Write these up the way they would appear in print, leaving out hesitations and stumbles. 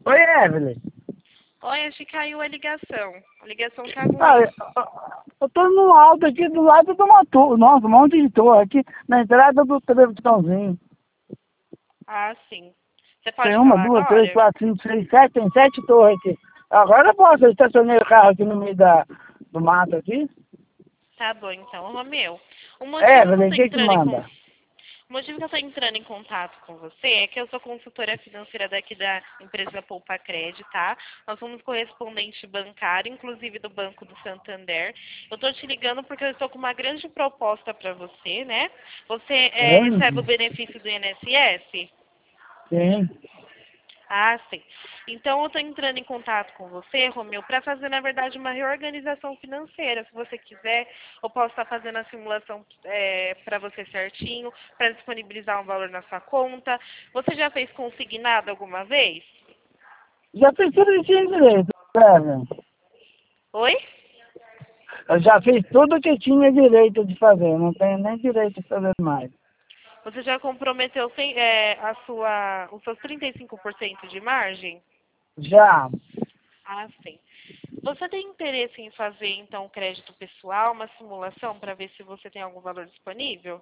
Oi, Evelyn. Olha, acho que caiu a ligação. A ligação tá ruim. Ah, eu tô no alto aqui do lado de uma torre. Nossa, um monte de torre aqui na entrada do televisãozinho. Ah, sim. Você Tem pode uma, falar duas, três, agora? quatro, cinco, seis, sete. Tem 7 torres aqui. Agora eu posso. Eu estacionei o carro aqui no meio do mato aqui. Tá bom, então. Romeu, o motivo que eu Evelyn, o tô que que entrando em con- manda? o motivo que eu tô entrando em contato com você é que eu sou consultora financeira daqui da empresa Poupa Cred, tá? Nós somos correspondente bancário, inclusive do Banco do Santander. Eu tô te ligando porque eu estou com uma grande proposta para você, né? Você recebe o Grande? benefício do INSS? Sim. Ah, sim. Então, eu estou entrando em contato com você, Romeu, para fazer, na verdade, uma reorganização financeira. Se você quiser, eu posso estar fazendo a simulação para você certinho, para disponibilizar um valor na sua conta. Você já fez consignado alguma vez? Já fiz tudo que tinha direito, Evelyn. Oi? Eu já fiz tudo que tinha direito de fazer. Não tenho nem direito de fazer mais. Você já comprometeu os seus 35% de margem? Já. Ah, sim. Você tem interesse em fazer, então, crédito pessoal, uma simulação para ver se você tem algum valor disponível?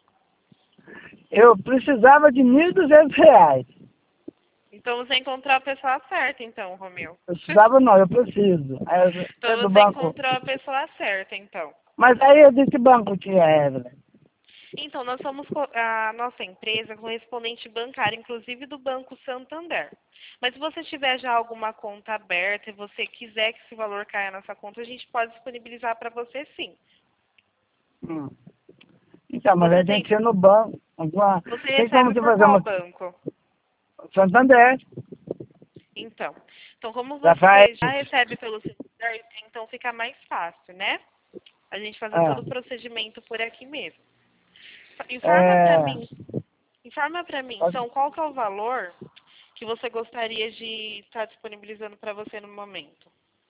Eu precisava de R$ 1.200. Então você encontrou a pessoa certa, então, Romeu. Eu precisava não, eu preciso. Aí, é Então do você banco. encontrou a pessoa certa, então. Mas aí é de que banco que é, Evelyn? Então, nós somos a nossa empresa correspondente bancária, inclusive do Banco Santander. Mas se você tiver já alguma conta aberta e você quiser que esse valor caia na sua conta, a gente pode disponibilizar para você sim. Hum. Então, mas Você aí tem tem, que ser no banco. você Tem como recebe você por fazer qual uma banco? Santander? Então, como Já faz. você já recebe pelo Santander, então fica mais fácil, né? A gente fazer Ah, todo o procedimento por aqui mesmo. Informa para é, mim, então, qual que é o valor que você gostaria de estar disponibilizando para você no momento?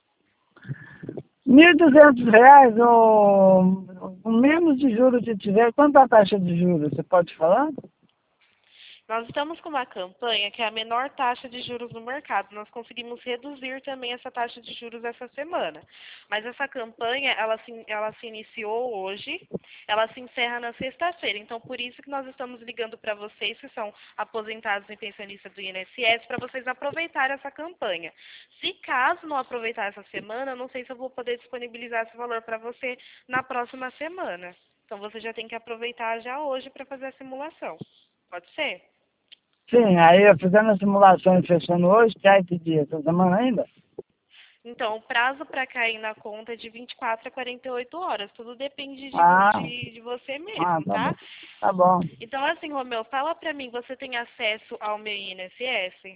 R$ 1.200 o menos de juros que tiver. Quanto é a taxa de juros? Você pode falar? Nós estamos com uma campanha que é a menor taxa de juros no mercado. Nós conseguimos reduzir também essa taxa de juros essa semana. Mas essa campanha, ela se iniciou hoje, ela se encerra na sexta-feira. Então, por isso que nós estamos ligando para vocês que são aposentados e pensionistas do INSS, para vocês aproveitarem essa campanha. Se caso não aproveitar essa semana, eu não sei se eu vou poder disponibilizar esse valor para você na próxima semana. Então, você já tem que aproveitar já hoje para fazer a simulação. Pode ser? Sim, aí eu fazendo a simulação e fechando hoje, cai que dia? Essa semana ainda? Então, o prazo para cair na conta é de 24 a 48 horas. Tudo depende Ah, de você ah, mesmo, tá bom. tá? Tá bom. Então, assim, Romeu, fala para mim, você tem acesso ao meu INSS?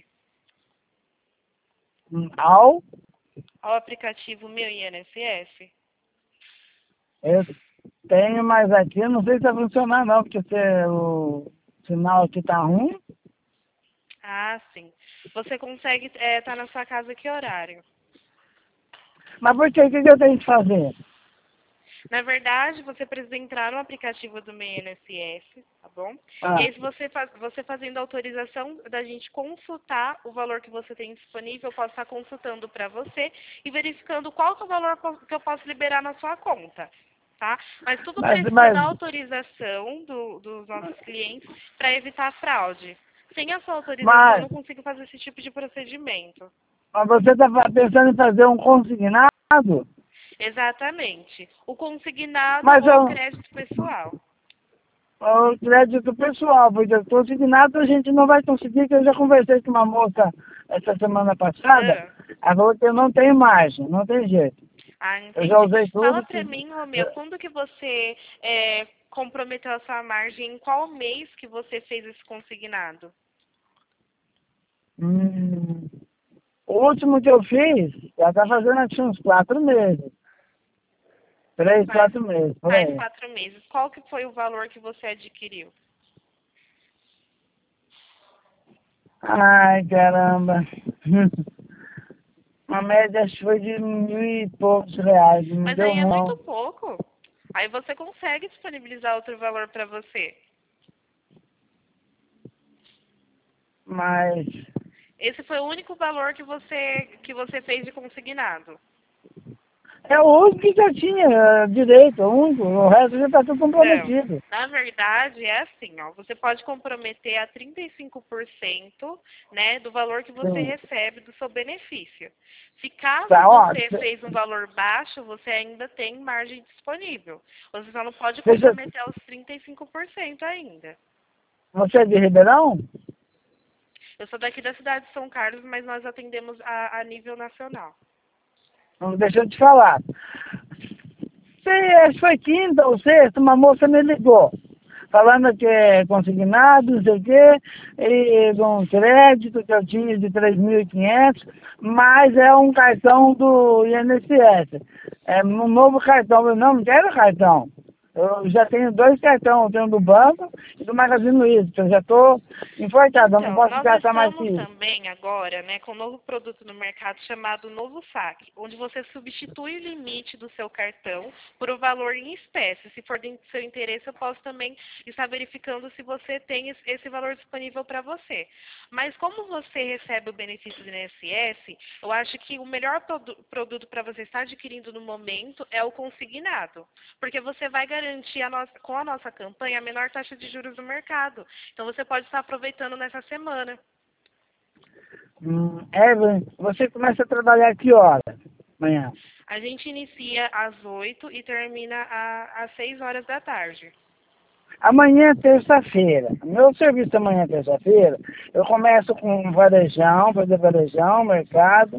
Ao, Ao aplicativo Meu INSS? eu tenho, mas aqui eu não sei se vai funcionar não, porque o sinal aqui tá ruim. Ah, sim. Você consegue estar na sua casa que horário? Mas por quê? O que que eu tenho que fazer? Na verdade, você precisa entrar no aplicativo do meu INSS, tá bom? E Ah, aí, se você fazendo a autorização da gente consultar o valor que você tem disponível, eu posso estar consultando para você e verificando qual que é o valor que eu posso liberar na sua conta, tá? Mas tudo precisa mas, da autorização dos nossos clientes para evitar fraude. Sem a sua autorização, eu mas, não consigo fazer esse tipo de procedimento. mas você está pensando em fazer um consignado? Exatamente. O consignado Mas ou o eu, crédito pessoal. o crédito pessoal, porque o consignado a gente não vai conseguir, que eu já conversei com uma moça essa semana passada, Ah. ela falou que eu não tenho margem, não tem jeito. Ah, Eu já entendi. usei Fala tudo que... pra mim, Romeu, quando que você comprometeu a sua margem, em qual mês que você fez esse consignado? Hum, o último que eu fiz, já está fazendo aqui uns 4 meses. Três, Faz, 4 meses, por faz aí. 4 meses. Qual que foi o valor que você adquiriu? Ai, caramba. A média acho que foi de 1.000 e poucos reais, não Mas deu aí é muito não. pouco. Aí você consegue disponibilizar outro valor para você. Mas Esse foi o único valor que você fez de consignado. É o único que já tinha direito, o único. O resto já está tudo Não, comprometido. na verdade é assim, ó, você pode comprometer a 35%, né, do valor que você Sim. recebe do seu benefício. Se caso Tá, ó. você fez um valor baixo, você ainda tem margem disponível. Você só não pode Deixa, comprometer aos 35% ainda. você é de Ribeirão? Eu sou daqui da cidade de São Carlos, mas nós atendemos a nível nacional. Não, deixa eu te falar. Acho que foi quinta ou sexta, uma moça me ligou, falando que é consignado, não sei o quê, e um crédito que eu tinha de 3.500, mas é um cartão do INSS. É um novo cartão. Eu não quero cartão. Eu já tenho 2 cartões, eu tenho do banco e do Magazine Luiza, que eu já estou enforcado, eu não Então, posso nós gastar mais que estamos isso. também agora, né, com um novo produto no mercado chamado Novo Saque, onde você substitui o limite do seu cartão por o valor em espécie. Se for do seu interesse, eu posso também estar verificando se você tem esse valor disponível para você. Mas como você recebe o benefício do INSS, eu acho que o melhor produto para você estar adquirindo no momento é o consignado, porque você vai garantir com a nossa campanha a menor taxa de juros do mercado. Então você pode estar aproveitando nessa semana. Evelyn, você começa a trabalhar que hora? Amanhã. A gente inicia às 8 e termina às 6 horas da tarde. Amanhã é terça-feira. Meu serviço amanhã é terça-feira. Eu começo com varejão, fazer varejão, mercado.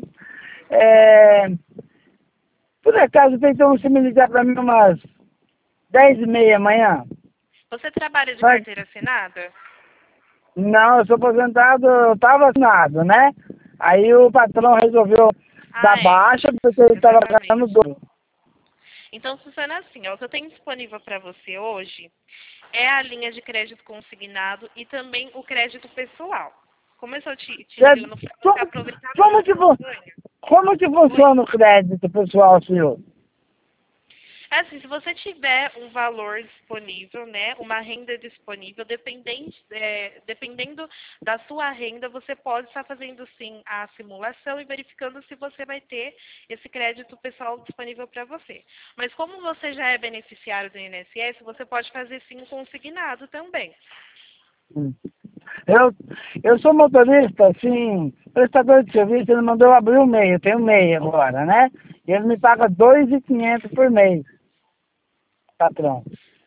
Por acaso tem como você me ligar para mim umas 10h30 amanhã? Você trabalha de Mas, carteira assinada? não, eu sou aposentado, eu estava assinado, né? Aí o patrão resolveu dar Ah, é. baixa porque ele estava pagando Exatamente. dobro. Então funciona assim, ó, o que eu tenho disponível para você hoje é a linha de crédito consignado e também o crédito pessoal. Como eu estou te ligando para você Como, aproveitar a como, nossa que, campanha. como que Oi? funciona o crédito pessoal, senhor? É assim, se você tiver um valor disponível, né, uma renda disponível, dependendo da sua renda, você pode estar fazendo sim a simulação e verificando se você vai ter esse crédito pessoal disponível para você. Mas como você já é beneficiário do INSS, você pode fazer sim um consignado também. Eu, eu sou motorista, assim, prestador de serviço, ele mandou eu abrir o MEI, eu tenho MEI agora, né? E ele me paga 2.500 por mês, patrão.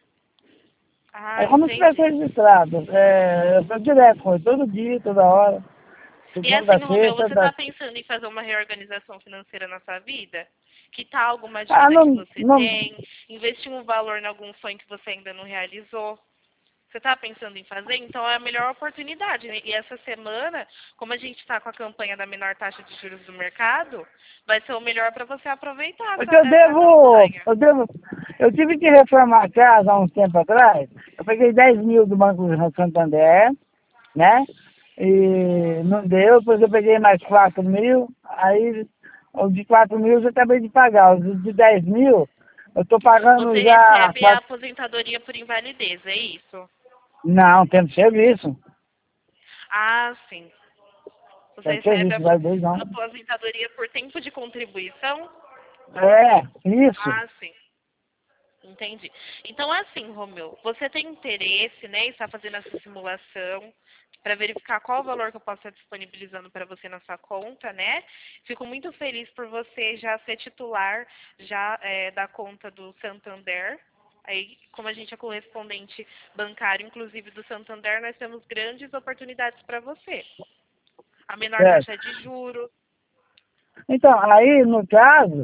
É Ah, como se tivesse entendi. registrado. Eu sou direto com ele, todo dia, toda hora. E Segunda assim, a Romeu, sexta, você está pensando em fazer uma reorganização financeira na sua vida? Que tal alguma dívida que não, você não, tem? Investir um valor em algum sonho que você ainda não realizou? Você está pensando em fazer? Então é a melhor oportunidade, né? E essa semana, como a gente está com a campanha da menor taxa de juros do mercado, vai ser o melhor para você aproveitar porque essa campanha. eu tive que reformar a casa há uns tempos atrás, eu peguei 10.000 do Banco do Santander, né? E não deu, depois eu peguei mais 4.000, aí o de 4.000 eu já acabei de pagar, os de 10.000 eu estou pagando Você já recebe a aposentadoria por invalidez, é isso? Não, tempo de serviço. Ah, sim. Você Tempo de recebe serviço, vai dois a não. aposentadoria por tempo de contribuição? Isso. Ah, sim. Entendi. Então, é assim, Romeu, você tem interesse, né, em estar fazendo essa simulação para verificar qual o valor que eu posso estar disponibilizando para você na sua conta, né? Fico muito feliz por você já ser titular da conta do Santander. Aí, como a gente é correspondente bancário, inclusive do Santander, nós temos grandes oportunidades para você. A menor Certo. taxa de juros. Então, aí, no caso,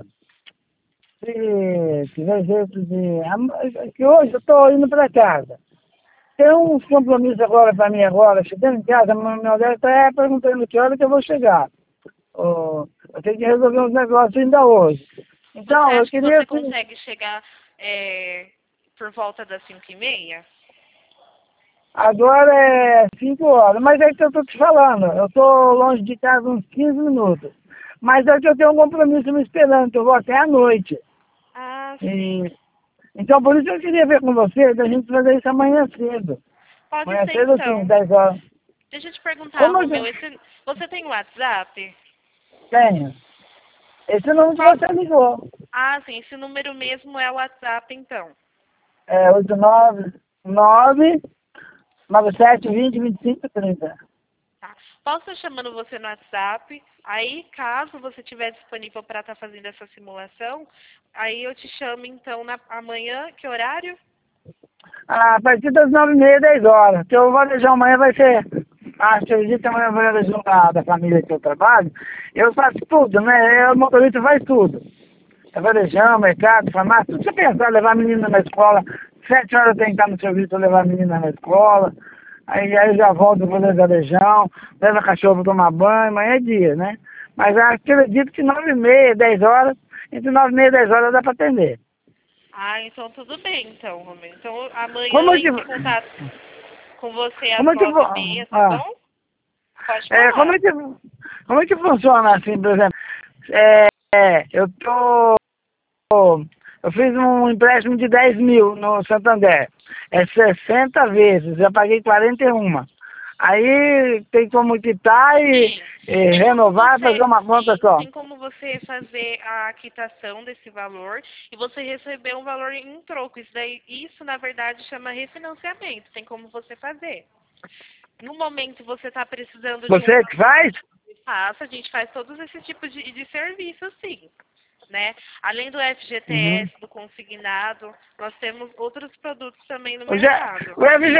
se tiver jeito de... que hoje eu estou indo para casa. Tem uns compromissos agora para mim agora, chegando em casa, minha mulher está perguntando que hora que eu vou chegar. Eu tenho que resolver uns negócios ainda hoje. Você Então, eu acha que queria você assim, consegue chegar por volta das 5h30? agora é 5 horas, mas é que eu estou te falando, eu estou longe de casa uns 15 minutos. Mas é que eu tenho um compromisso me esperando, que eu vou até à noite. Ah, sim. E, então, por isso eu queria ver com você, da gente fazer isso amanhã cedo. Pode Amanhã ser cedo, assim, então. 10 horas. Deixa eu te perguntar, Como Romeu, você tem WhatsApp? tenho? Esse número que Qual? você ligou. Ah, sim, esse número mesmo é o WhatsApp, então. É 899-9720-2530. Tá. Posso estar chamando você no WhatsApp? Aí, caso você estiver disponível para estar fazendo essa simulação, aí eu te chamo, então, amanhã, que horário? A partir das 9h30, 10 horas. Que eu vou deixar amanhã vai ser. Acho que acredito que amanhã eu vou realizar da família que eu trabalho. Eu faço tudo, né? O motorista faz tudo. É varejão, mercado, farmácia, tudo. Se eu pensar, levar a menina na escola, 7 horas eu tenho que estar no serviço para levar a menina na escola. Aí eu já volto, vou levar varejão, levo a cachorro para tomar banho, amanhã é dia, né? Mas eu acredito que 9h30, 10 horas, entre 9h30 e 10 horas dá para atender. Ah, então tudo bem, então, Romeu. Então, amanhã Como eu eu te, entro em contato com você às como eu te, 9h30, tá ah, bom? Pode é, falar. como é que funciona assim, por exemplo? Eu tô. Eu fiz um empréstimo de 10 mil no Santander. É 60 vezes, já paguei 41. Aí tem como quitar Sim. e Tem como renovar e fazer você, uma conta sim, só. tem como você fazer a quitação desse valor e você receber um valor em troco. Isso na verdade chama refinanciamento. Tem como você fazer. No momento você está precisando de um Você que faz? passo, a gente faz todos esses tipos de serviços, sim. Né? Além do Uhum. FGTS, do consignado, nós temos outros produtos também no Já, mercado.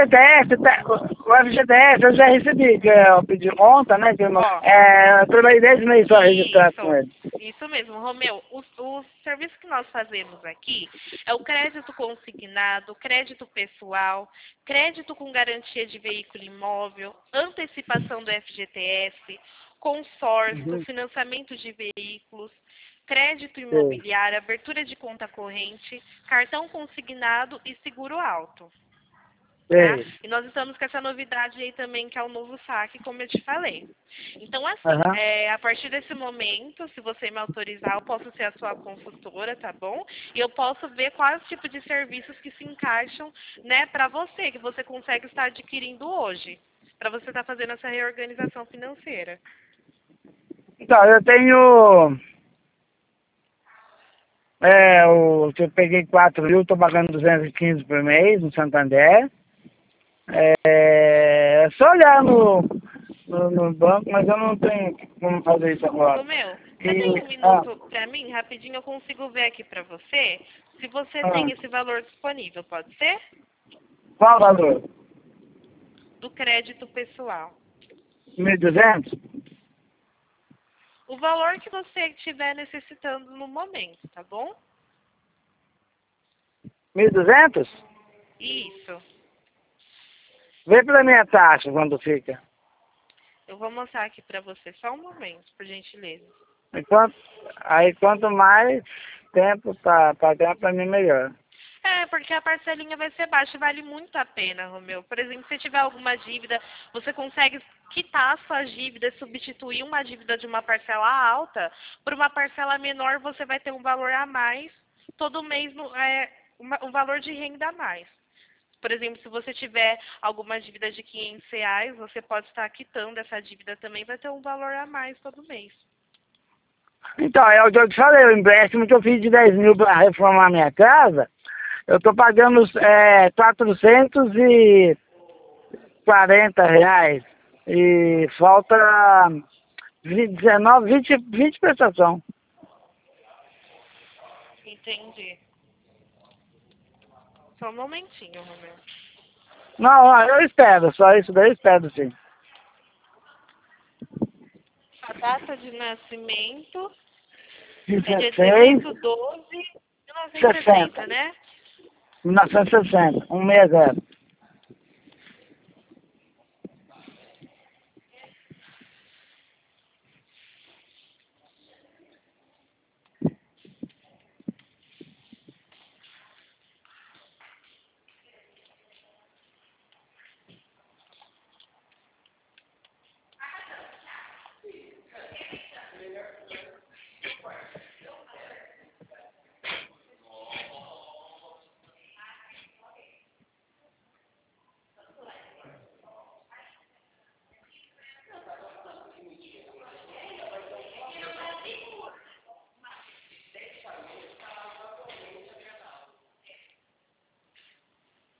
o FGTS eu já recebi, que eu pedi conta, né? Ó, Eu trabalhei 10 meses só registrado com isso, ele. isso mesmo, Romeu. O serviço que nós fazemos aqui é o crédito consignado, crédito pessoal, crédito com garantia de veículo imóvel, antecipação do FGTS, consórcio, Uhum. financiamento de veículos, crédito Sei. imobiliário, abertura de conta corrente, cartão consignado e seguro alto. Tá? Sei. E nós estamos com essa novidade aí também, que é o novo saque, como eu te falei. Então, assim, Aham. a partir desse momento, se você me autorizar, eu posso ser a sua consultora, tá bom? E eu posso ver quais tipos de serviços que se encaixam, né, para você, que você consegue estar adquirindo hoje, para você estar fazendo essa reorganização financeira. Então, eu tenho. Eu peguei 4 mil, estou pagando 215 por mês no Santander. É só olhar no banco, mas eu não tenho como fazer isso agora. Romeu, você tem E, um minuto para mim? Rapidinho, eu consigo ver aqui para você se você ah, tem esse valor disponível, pode ser? qual o valor? Do crédito pessoal. 1.200? O valor que você estiver necessitando no momento, tá bom? 1.200? Isso. Vê pela minha taxa quando fica. Eu vou mostrar aqui para você só um momento, por gentileza. Aí quanto mais tempo para pagar, para mim melhor. É, porque a parcelinha vai ser baixa e vale muito a pena, Romeu. Por exemplo, se tiver alguma dívida, você consegue quitar a sua dívida, substituir uma dívida de uma parcela alta por uma parcela menor, você vai ter um valor a mais. Todo mês um valor de renda a mais. Por exemplo, se você tiver alguma dívida de R$ 500, você pode estar quitando essa dívida também, vai ter um valor a mais todo mês. Então, é o que eu te falei, o empréstimo que eu fiz de 10 mil para reformar minha casa, eu estou pagando R$ 440 e falta 19, 20 prestação. Entendi. Só um momentinho, Romeu. Não, eu espero, só isso daí eu espero sim. A data de nascimento é dia 16, 16/12/1960, 60, né? 1960, 160.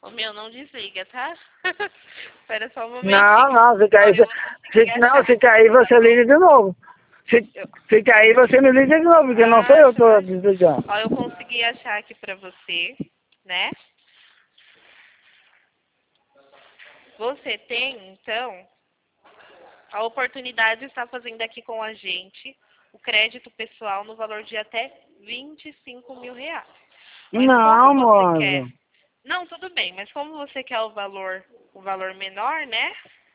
O meu não desliga, tá? Espera só um Não, momentinho. não, se cair, Olha, eu vou conseguir não, achar. se cair você liga de novo. Se, Eu, se cair você me liga de novo, porque não sou eu que tô acho. desligando. Ó, eu consegui achar aqui pra você, né? Você tem, então, a oportunidade de estar fazendo aqui com a gente o crédito pessoal no valor de até R$ 25.000. Mas como Não, você quer... moço. Não, tudo bem, mas como você quer o valor menor, né?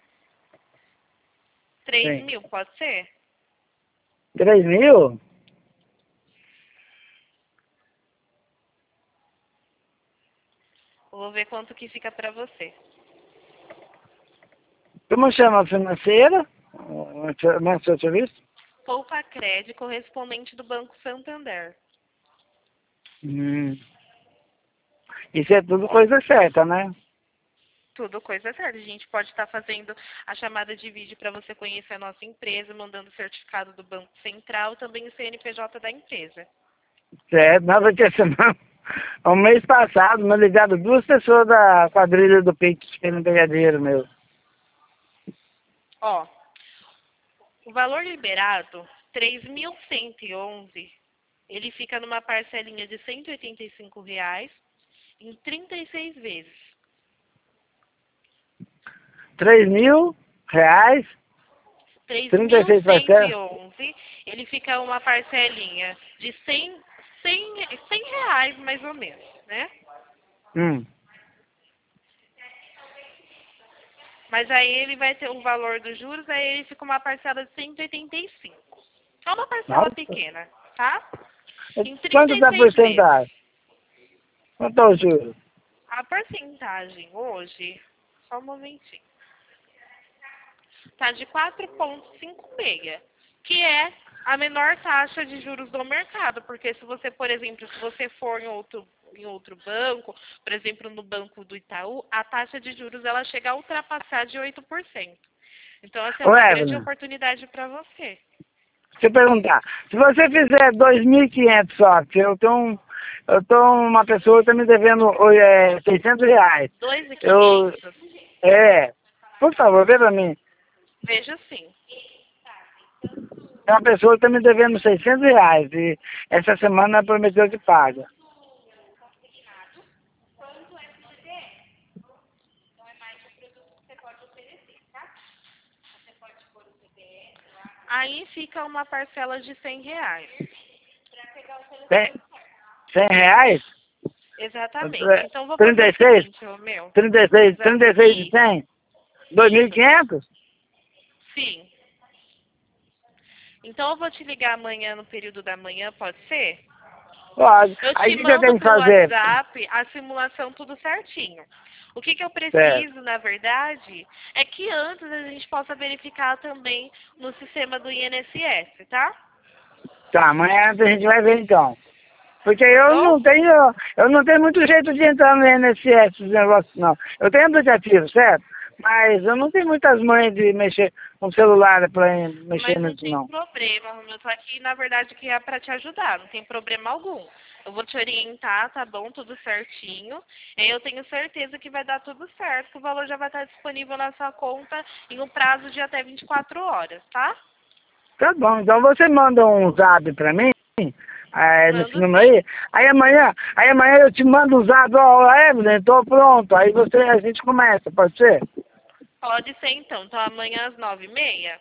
3 Sim. mil, pode ser? 3.000? Eu vou ver quanto que fica pra você. Como chama? Financeira? Como é seu serviço? Poupa Crédito correspondente do Banco Santander. Hum. Isso é tudo coisa certa, né? Tudo coisa certa. A gente pode estar fazendo a chamada de vídeo para você conhecer a nossa empresa, mandando o certificado do Banco Central, também o CNPJ da empresa. Certo, nada que semana. O mês passado, me ligaram 2 pessoas da quadrilha do peito esperando pegadeiro meu. Ó, o valor liberado, 3.111, ele fica numa parcelinha de R$ 185 em 36 vezes. 3.000 reais, Três trinta e mil seis cento parcelas. e onze, ele fica uma parcelinha de R$ 100 mais ou menos, né? Hum. Mas aí ele vai ter o valor dos juros, aí ele fica uma parcela de 185. É uma parcela Nossa. pequena, tá? Em Quanto dá 36 vezes. porcentagem? Quanto é o juro? A porcentagem hoje, só um momentinho, tá de 4,56, que é a menor taxa de juros do mercado, porque se você, por exemplo, se você for em outro banco, por exemplo, no Banco do Itaú, a taxa de juros ela chega a ultrapassar de 8%. Então, essa é Ô, uma grande Evelyn, oportunidade para você. deixa eu perguntar. Se você fizer 2.500 só, que eu tô uma pessoa que tá me devendo R$ 600. Eu, 2.500. por favor, vê pra mim. Veja sim. É uma pessoa que tá me devendo R$ 600 e essa semana prometeu que paga. Aí fica uma parcela de R$ 100. Tem R$ 100? Exatamente. Então, vou fazer o 36? seguinte, ô meu. 36, 36 de Isso, 100? isso. 2.500? Sim. Então, eu vou te ligar amanhã, no período da manhã, pode ser? Pode. Eu Aí te o que eu mando tenho que pelo fazer? WhatsApp a simulação tudo certinho. O que eu Certo. preciso, na verdade, é que antes a gente possa verificar também no sistema do INSS, tá? Tá, amanhã a gente vai ver então. Porque Tá bom? eu não tenho muito jeito de entrar no INSS, esse negócio não. Eu tenho aplicativo, certo? Mas eu não tenho muitas manhas de mexer com o celular para mexer Mas não nisso tem não. problema, Romeu. Eu tô aqui, na verdade, que é para te ajudar. Não tem problema algum. Eu vou te orientar, tá bom? Tudo certinho. E eu tenho certeza que vai dar tudo certo, que o valor já vai estar disponível na sua conta em um prazo de até 24 horas, tá? Tá bom, então você manda um zap pra mim, nesse Mando número sim. aí. Aí amanhã eu te mando um zap, ó, Evelyn, tô pronto. Aí a gente começa, pode ser? Pode ser então. Então amanhã às 9h30?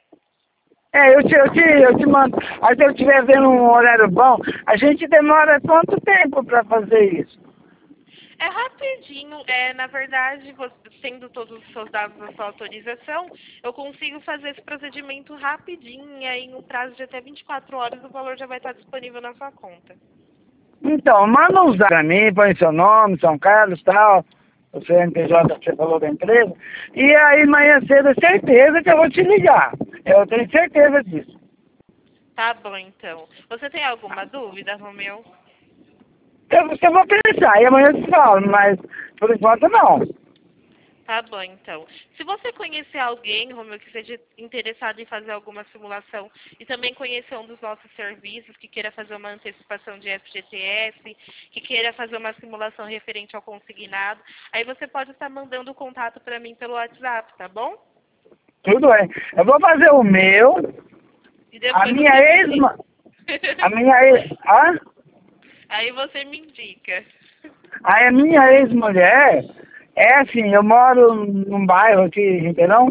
Eu te mando. Aí se eu estiver vendo um horário bom, a gente demora quanto tempo pra fazer isso? É rapidinho. Na verdade, você, tendo todos os seus dados da sua autorização, eu consigo fazer esse procedimento rapidinho e aí em um prazo de até 24 horas o valor já vai estar disponível na sua conta. Então, manda um zap pra mim, põe seu nome, São Carlos, tal, o CNPJ que você falou da empresa. E aí amanhã cedo é certeza que eu vou te ligar. Eu tenho certeza disso. Tá bom, então. Você tem alguma dúvida, Romeu? Eu vou pensar, e amanhã eu te falo, mas por enquanto não. Tá bom, então. Se você conhecer alguém, Romeu, que seja interessado em fazer alguma simulação e também conhecer um dos nossos serviços, que queira fazer uma antecipação de FGTS, que queira fazer uma simulação referente ao consignado, aí você pode estar mandando o contato para mim pelo WhatsApp, tá bom? Tudo bem. Eu vou fazer o meu, E a depois minha você me ex... indica. A minha ex... Hã? Aí você me indica. Aí a minha ex-mulher, é assim, eu moro num bairro aqui em Ribeirão,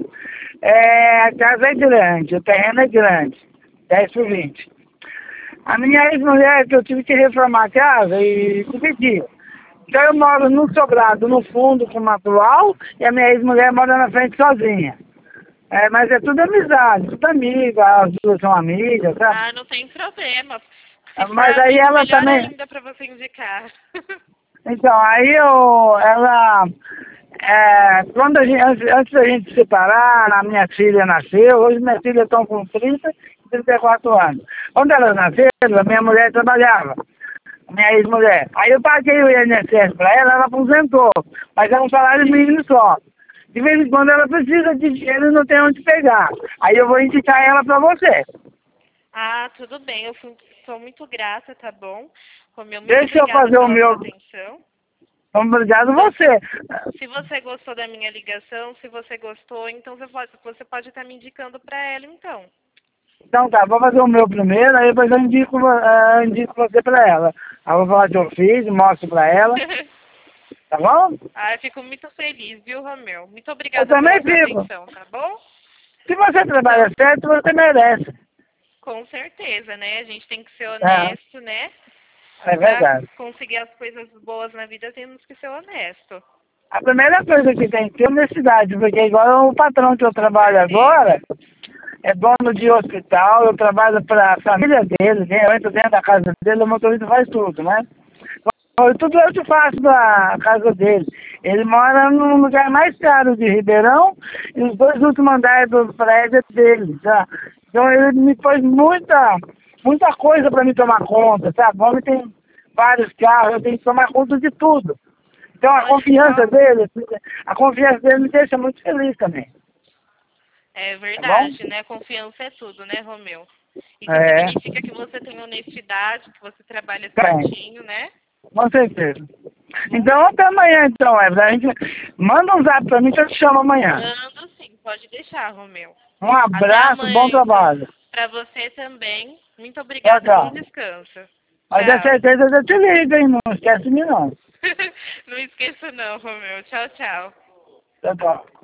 a casa é grande, o terreno é grande, 10 por 20. A minha ex-mulher, que eu tive que reformar a casa e dividir. Então eu moro no sobrado, no fundo, com o atual, e a minha ex-mulher mora na frente sozinha. Mas é tudo amizade, tudo amiga, as duas são amigas, sabe? Ah, não tem problema. Se for Mas aí amigo, ela melhor também... ainda para você indicar. Então, aí ela, quando antes da gente se separar, a minha filha nasceu, hoje minhas filhas estão com 30 e 34 anos. Quando elas nasceram, a minha mulher trabalhava, a minha ex-mulher. Aí eu paguei o INSS para ela, ela aposentou, mas é um salário mínimo só. De vez em quando ela precisa de dinheiro e não tem onde pegar. Aí eu vou indicar ela para você. Ah, tudo bem. Eu sou muito grata, tá bom? Romeu, muito Deixa eu obrigada fazer o pela sua meu... atenção. Obrigado Você, você. se você gostou da minha ligação, se você gostou, então você pode estar me indicando para ela, então. Então tá, vou fazer o meu primeiro, aí depois eu indico você pra ela. Aí eu vou falar que eu fiz, mostro pra ela, tá bom? Ah, eu fico muito feliz, viu, Romeu? Muito Eu obrigada também pela sua fico. atenção, tá bom? Se você trabalha Então, certo, você merece. com certeza, né? A gente tem que ser É, honesto, né? é Para verdade. conseguir as coisas boas na vida, temos que ser honesto. A primeira coisa que tem que ter é honestidade, porque igual o patrão que eu Com trabalho agora, certeza. é dono de hospital, eu trabalho para a família dele, né? Eu entro dentro da casa dele, o motorista faz tudo, né? Tudo eu que faço da casa dele. Ele mora no lugar mais caro de Ribeirão e os dois últimos andares do prédio é dele, tá? Então ele me pôs muita coisa para me tomar conta, sabe? O homem tem vários carros, eu tenho que tomar conta de tudo. Então Olha só, a confiança dele me deixa muito feliz também, é tá bom? verdade, né? Confiança é tudo, né, Romeu? Isso É, significa que você tem honestidade, que você trabalha tem, certinho, né? com certeza. Muito Então até amanhã então, Evelyn. A gente manda um zap pra mim que eu te chamo amanhã. mando sim, pode deixar, Romeu. Um Até abraço, bom amanhã, então. trabalho. Para você também. Muito Tchau, obrigada e bom tchau. descanso. Mas é Tchau. certeza que eu te ligo, hein? Não esquece de mim, não. Não esqueça não, Romeu. Tchau, tchau. Tchau, tchau.